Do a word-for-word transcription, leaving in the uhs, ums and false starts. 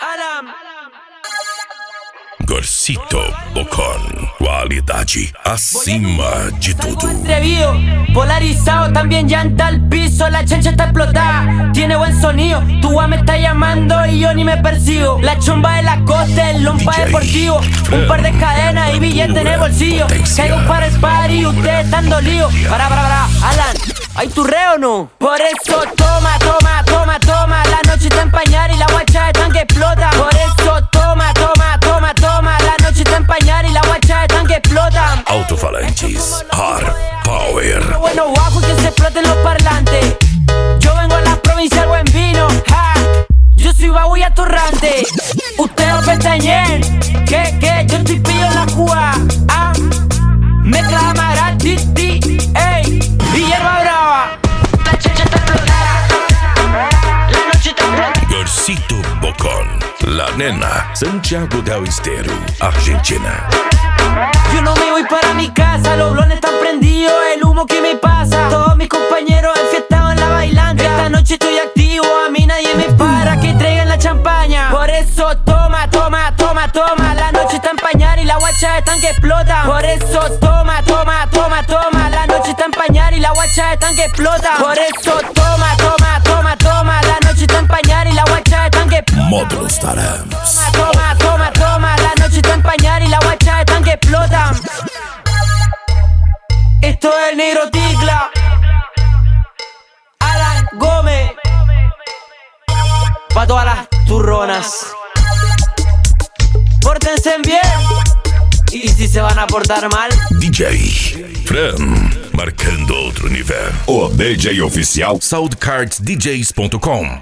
Alam. Gorcito Bocón, qualidade acima de tudo. Atrevido, polarizado, también llanta al piso. La chancha está explotada, tiene buen sonido. Tu gua me está llamando y yo ni me persigo. La chumba de la costa, el lompa D J deportivo. Un par de cadenas y billetes en el bolsillo. Potencia. Caigo para el party y ustedes están dolidos. Para, para, para, Alan, ¿hay tu reo o no? Por eso toma, toma, toma, toma. La noche está empañada y la guacha de tanque explota. Por eso toma, toma, toma, toma. La noche está empañada y la guacha de tanque explota. Alto-falantes, hard power. Lo bueno bajo que se exploten los parlantes. Yo vengo a la provincia al buen vino, ja. Yo soy babulla torrante. Ustedes no pestañen. Que, que, yo estoy pillo en la Cuba, ah. Mezcla de ti, ti, ey. Y hierba brava. La chicha está explotada. La noche está explotada. Gorcito Bocón, la nena, Santiago del Estero, Argentina. Yo no me voy para mi casa, los blones están prendidos, el humo que me pasa. Todos mis compañeros enfiestados en la bailanta. Esta noche estoy activo, a mí nadie me para. Que traigan la champaña. Por eso toma, toma, toma, toma. La noche está empañada y la guacha de tanque explota. Por eso toma, toma, toma, toma. La noche está empañada y la guacha de tanque explota. Por eso toma, toma, toma, toma. La noche está empañada y la guacha de tanque explota. Módulos Tarams. Toma, toma, toma, la noche está empañada y la guacha de tanque explota. Esto es el negro Ticla, Alan Gómez, pa' todas las turronas. Pórtense bien, y si se van a portar mal, D J Fran, marcando outro nível. O D J oficial, soundcards d js ponto com.